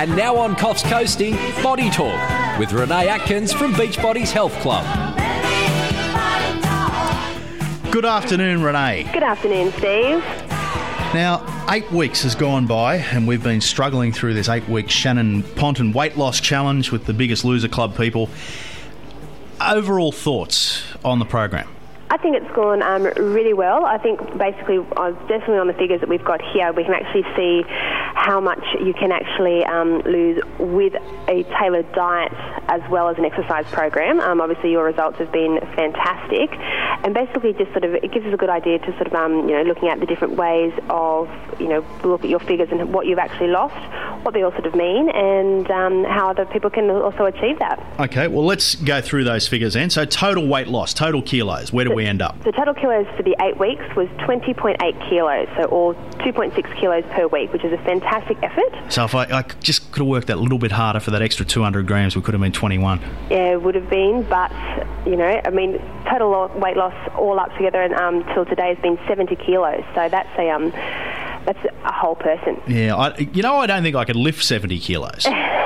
And now on Coffs Coasting, Body Talk with Renee Atkins from Beachbodies Health Club. Good afternoon, Renee. Good afternoon, Steve. Now, 8 weeks has gone by and we've been struggling through this 8-week Shannon Ponton weight loss challenge with the Biggest Loser Club people. Overall thoughts on the program? I think it's gone really well. I think basically, definitely on the figures that we've got here, we can actually see how much you can actually lose with a tailored diet as well as an exercise program. Obviously, your results have been fantastic, and basically, just sort of it gives us a good idea to sort of looking at the different ways of look at your figures and what you've actually lost, what they all sort of mean, and how other people can also achieve that. Okay, well, let's go through those figures then. So, total weight loss, total kilos. Where do we end up? The total kilos for the 8 weeks was 20.8 kilos, so or 2.6 kilos per week, which is a fantastic effort. So if I just could have worked that little bit harder for that extra 200 grams, we could have been 21. Yeah, it would have been, but, total weight loss all up together until today has been 70 kilos, so that's a whole person. Yeah, I don't think I could lift 70 kilos.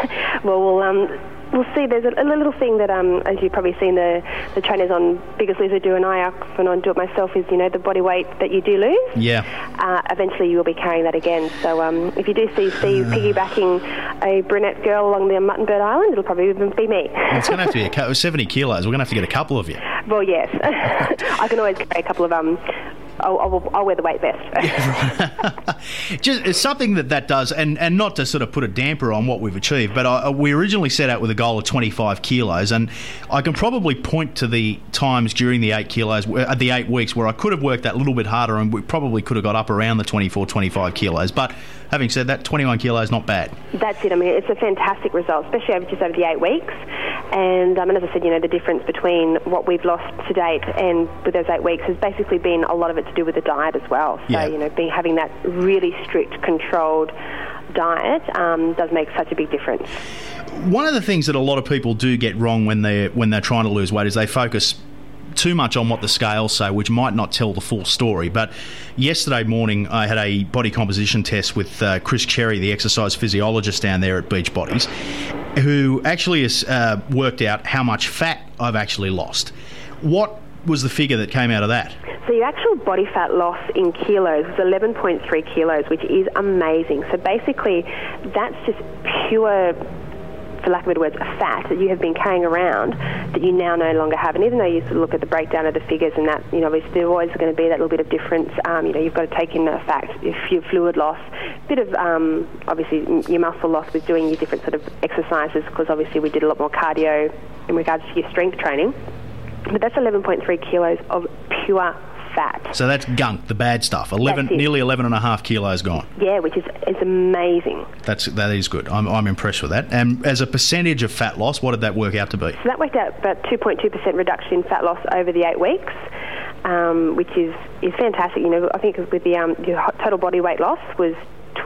Well, we'll see. There's a little thing that, as you've probably seen the trainers on Biggest Loser do, and I often do it myself, is, the body weight that you do lose. Yeah. Eventually you will be carrying that again. So if you do see Steve piggybacking a brunette girl along the Muttonbird Island, it'll probably even be me. Well, it's going to have to be 70 kilos. We're going to have to get a couple of you. Well, yes. I can always carry a couple of... I'll wear the weight vest. Yeah, right. Just it's something that does, and not to sort of put a damper on what we've achieved, but we originally set out with a goal of 25 kilos, and I can probably point to the times during the 8 weeks where I could have worked that little bit harder, and we probably could have got up around the 24, 25 kilos. But having said that, 21 kilos, not bad. That's it. I mean, it's a fantastic result, especially over the 8 weeks. And as I said, the difference between what we've lost to date and with those 8 weeks has basically been a lot of it to do with the diet as well. So, having that really strict, controlled diet does make such a big difference. One of the things that a lot of people do get wrong when they're trying to lose weight is they focus too much on what the scales say, which might not tell the full story. But yesterday morning I had a body composition test with Chris Cherry, the exercise physiologist down there at Beachbodies, who actually has worked out how much fat I've actually lost. What was the figure that came out of that? So your actual body fat loss in kilos was 11.3 kilos, which is amazing. So basically that's just pure, for lack of better words, fat that you have been carrying around that you now no longer have. And even though you sort of look at the breakdown of the figures and that, obviously there's always going to be that little bit of difference. You've got to take in the fact if your fluid loss, bit of obviously your muscle loss with doing your different sort of exercises, because obviously we did a lot more cardio in regards to your strength training. But that's 11.3 kilos of pure fat. So that's gunk, the bad stuff. Nearly 11.5 kilos gone. Yeah, which is amazing. That is good. I'm impressed with that. And as a percentage of fat loss, what did that work out to be? So that worked out about 2.2% reduction in fat loss over the 8 weeks, which is fantastic. I think with the your total body weight loss was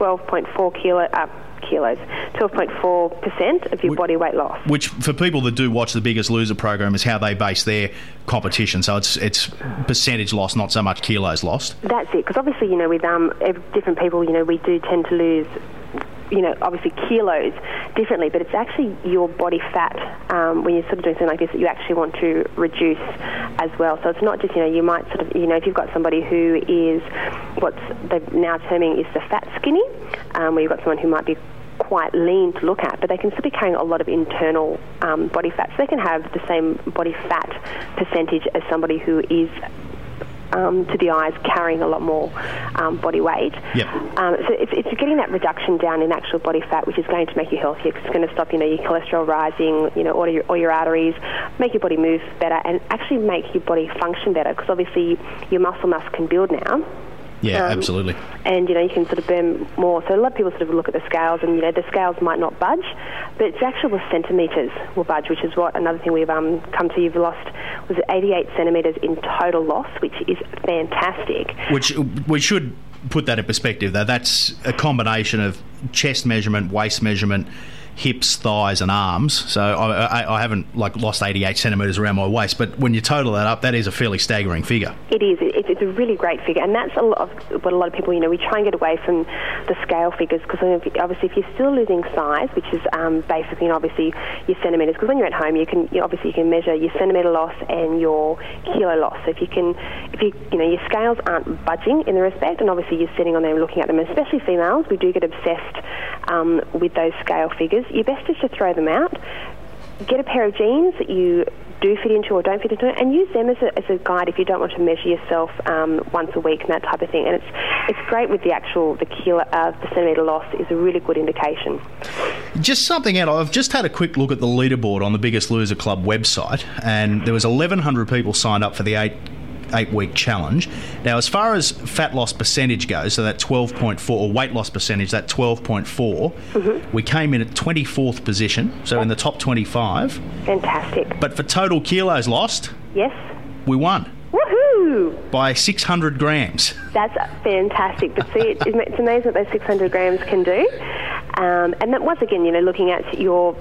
12.4% of your body weight loss. Which, for people that do watch the Biggest Loser program, is how they base their competition. So it's percentage loss, not so much kilos lost. That's it. Because obviously, with different people, we do tend to lose, obviously kilos differently, but it's actually your body fat when you're sort of doing something like this that you actually want to reduce as well. So it's not just, you might sort of, if you've got somebody who is what they're now terming is the fat skinny, where you've got someone who might be quite lean to look at, but they can still be carrying a lot of internal body fat. So they can have the same body fat percentage as somebody who is to the eyes carrying a lot more body weight. Yep. So it's getting that reduction down in actual body fat, which is going to make you healthier. It's going to stop, your cholesterol rising, all your arteries, make your body move better, and actually make your body function better, because obviously your muscle mass can build now. Yeah, absolutely. And, you can sort of burn more. So a lot of people sort of look at the scales and, the scales might not budge, but it's actually the centimetres will budge, which is what another thing we've come to. You've lost, was it 88 centimetres in total loss, which is fantastic. Which we should put that in perspective, though. That's a combination of chest measurement, waist measurement, hips, thighs and arms. So I haven't lost 88 centimetres around my waist, but when you total that up, that is a fairly staggering figure. It is. It's a really great figure, and that's what a lot of people, we try and get away from the scale figures, because obviously if you're still losing size, which is basically, obviously your centimetres, because when you're at home you can measure your centimetre loss and your kilo loss. So if your scales aren't budging in the respect, and obviously you're sitting on there and looking at them, especially females, we do get obsessed with those scale figures. Your best is to throw them out. Get a pair of jeans that you do fit into or don't fit into, and use them as a guide if you don't want to measure yourself once a week and that type of thing. And it's great with the kilo, the centimetre loss is a really good indication. Just something out. I've just had a quick look at the leaderboard on the Biggest Loser Club website, and there was 1,100 people signed up for the eight-week challenge. Now, as far as fat loss percentage goes, so that 12.4, or weight loss percentage, that 12.4, we came in at 24th position, so in the top 25. Fantastic. But for total kilos lost, yes, we won. Woohoo! By 600 grams. That's fantastic. But see, it's amazing what those 600 grams can do. And then once again, looking at your...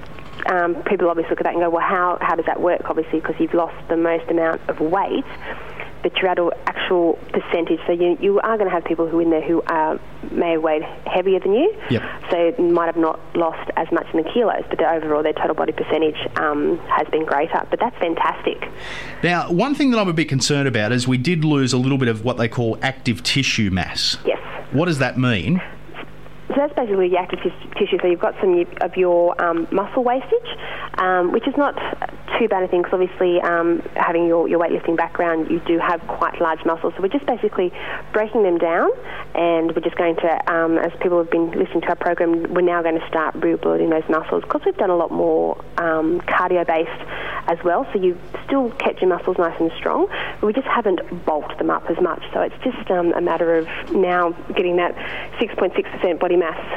people obviously look at that and go, well, how does that work? Obviously, because you've lost the most amount of weight, but your actual percentage. So you are going to have people who in there who may have weighed heavier than you. Yep. So might have not lost as much in the kilos, but overall their total body percentage has been greater. But that's fantastic. Now, one thing that I'm a bit concerned about is we did lose a little bit of what they call active tissue mass. Yes. What does that mean? So that's basically the active tissue. So you've got some of your muscle wastage, which is not too bad a thing, because obviously having your weightlifting background, you do have quite large muscles. So we're just basically breaking them down, and we're just going to, as people have been listening to our program, we're now going to start rebuilding those muscles, because we've done a lot more cardio-based as well. So you've still kept your muscles nice and strong, but we just haven't bulked them up as much. So it's just a matter of now getting that 6.6% body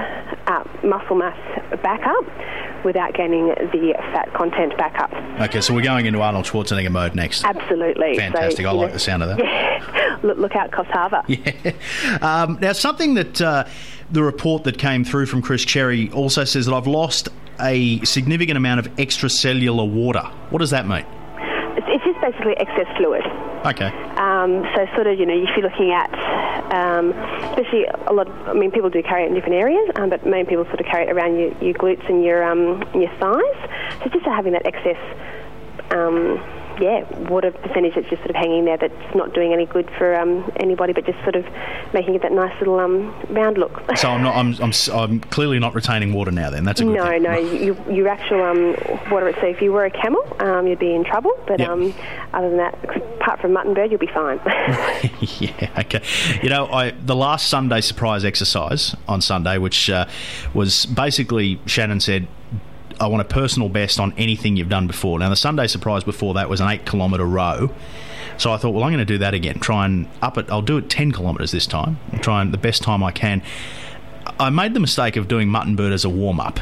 muscle mass back up without gaining the fat content back up. Okay, so we're going into Arnold Schwarzenegger mode next. Absolutely. Fantastic. So, I like the sound of that. Yeah. Look out, Coffs Harbour. Yeah. Now, something that the report that came through from Chris Cherry also says that I've lost a significant amount of extracellular water. What does that mean? It's just basically excess fluid. Okay. So sort of, if you're looking at, especially people do carry it in different areas, but many people sort of carry it around your glutes and your thighs. So just having that excess, water percentage that's just sort of hanging there, that's not doing any good for anybody, but just sort of making it that nice little round look. So I'm clearly not retaining water now. Then that's a good thing. No, your actual water. So if you were a camel, you'd be in trouble. But yep. Other than that, apart from mutton bird, you'll be fine. Yeah. Okay. The last Sunday surprise exercise on Sunday, which was basically Shannon said, I want a personal best on anything you've done before. Now, the Sunday surprise before that was an 8-kilometre row. So I thought, well, I'm going to do that again. Try and up it. I'll do it 10 kilometres this time. I'm trying the best time I can. I made the mistake of doing mutton bird as a warm-up.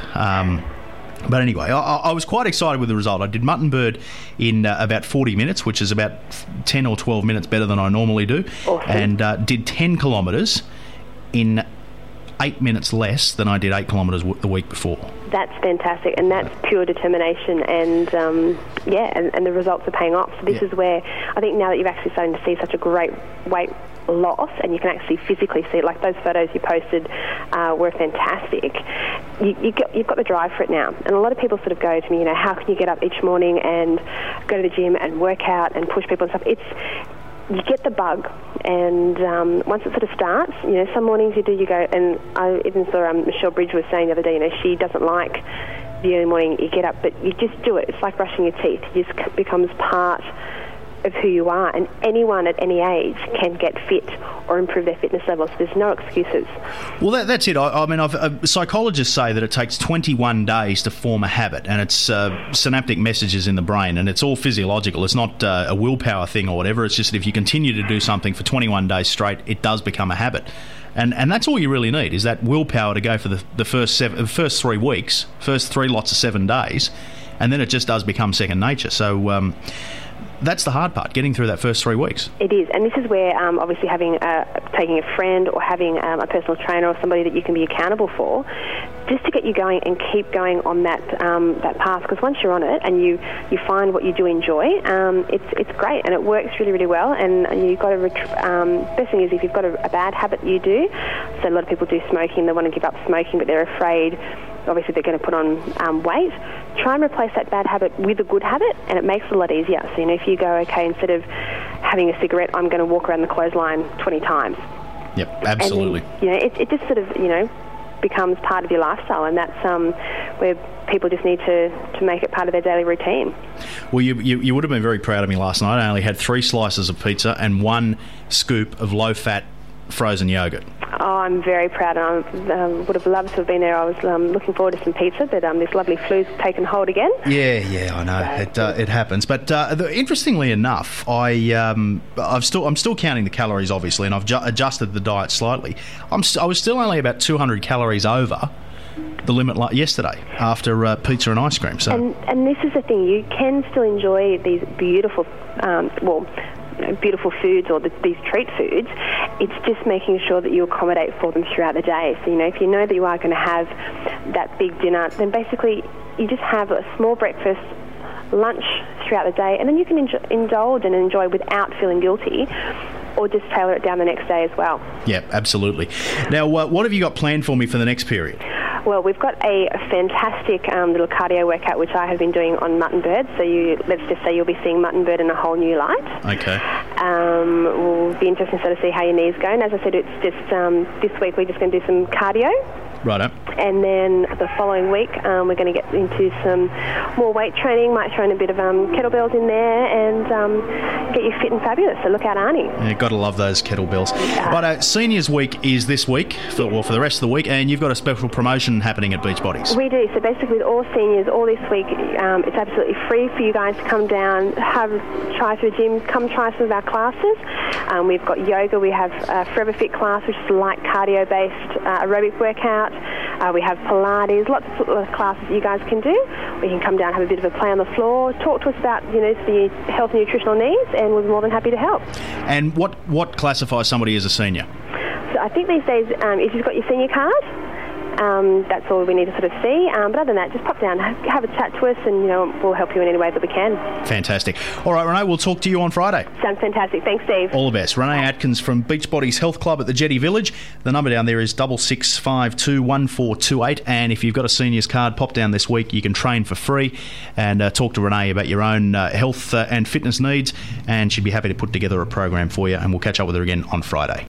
But anyway, I was quite excited with the result. I did mutton bird in about 40 minutes, which is about 10 or 12 minutes better than I normally do. Awesome. And did 10 kilometres in 8 minutes less than I did 8 kilometres the week before. That's fantastic, and that's pure determination, and and the results are paying off. So this is where I think now that you're actually starting to see such a great weight loss, and you can actually physically see it, like those photos you posted were fantastic. You've got the drive for it now, and a lot of people sort of go to me, how can you get up each morning and go to the gym and work out and push people and stuff? You get the bug, and once it sort of starts, some mornings you go, and I even saw Michelle Bridge was saying the other day, she doesn't like the early morning you get up, but you just do it. It's like brushing your teeth. It just becomes part of who you are, and anyone at any age can get fit or improve their fitness levels. There's no excuses. Well, that's it. Psychologists say that it takes 21 days to form a habit, and it's synaptic messages in the brain, and it's all physiological. It's not a willpower thing or whatever. It's just that if you continue to do something for 21 days straight, it does become a habit. And that's all you really need, is that willpower to go for the first 3 weeks, first 3 lots of 7 days, and then it just does become second nature. So that's the hard part, getting through that first 3 weeks. It is, and this is where obviously taking a friend or having a personal trainer or somebody that you can be accountable for, just to get you going and keep going on that path. Because once you're on it and you find what you do enjoy, it's great and it works really, really well. And you've got to best thing is if you've got a bad habit you do. So a lot of people do smoking. They want to give up smoking, but they're afraid. Obviously, they're going to put on weight. Try and replace that bad habit with a good habit, and it makes it a lot easier. So, if you go, okay, instead of having a cigarette, I'm going to walk around the clothesline 20 times. Yep, absolutely. And then, it just sort of, becomes part of your lifestyle, and that's where people just need to make it part of their daily routine. Well, you would have been very proud of me last night. I only had 3 slices of pizza and 1 scoop of low-fat frozen yogurt. Oh, I'm very proud. I would have loved to have been there. I was looking forward to some pizza, but this lovely flu's taken hold again. Yeah, I know. It happens. But interestingly enough, I'm still counting the calories, obviously, and I've adjusted the diet slightly. I was still only about 200 calories over the limit yesterday after pizza and ice cream. So, and this is the thing, you can still enjoy these beautiful, beautiful foods or these treat foods. It's just making sure that you accommodate for them throughout the day. So, if you know that you are going to have that big dinner, then basically you just have a small breakfast, lunch throughout the day, and then you can indulge and enjoy without feeling guilty, or just tailor it down the next day as well. Yeah, absolutely. Now, what have you got planned for me for the next period? Well, we've got a fantastic little cardio workout which I have been doing on mutton bird. So let's just say you'll be seeing mutton bird in a whole new light. Okay. Will be interesting to sort of see how your knees go. And as I said, it's just this week we're just going to do some cardio. Righto. And then the following week we're going to get into some more weight training. Might throw in a bit of kettlebells in there and get you fit and fabulous. So look out, Arnie. Yeah, got to love those kettlebells. Righto, Seniors Week is this week, for the rest of the week, and you've got a special promotion happening at Beachbodies. We do. So basically with all seniors, all this week, it's absolutely free for you guys to come down, try through the gym, come try some of our classes. We've got yoga, we have a Forever Fit class, which is a light cardio-based aerobic workout. We have Pilates, lots of classes that you guys can do. We can come down, have a bit of a play on the floor, talk to us about the health and nutritional needs, and we're more than happy to help. And what classifies somebody as a senior? So I think these days, if you've got your senior card, that's all we need to sort of see. But other than that, just pop down, have a chat to us, and we'll help you in any way that we can. Fantastic. All right, Renee, we'll talk to you on Friday. Sounds fantastic. Thanks, Steve. All the best. Renee Atkins from Beachbodies Health Club at the Jetty Village. The number down there is 66521428, and if you've got a seniors card, pop down this week. You can train for free and talk to Renee about your own health and fitness needs, and she'd be happy to put together a program for you, and we'll catch up with her again on Friday.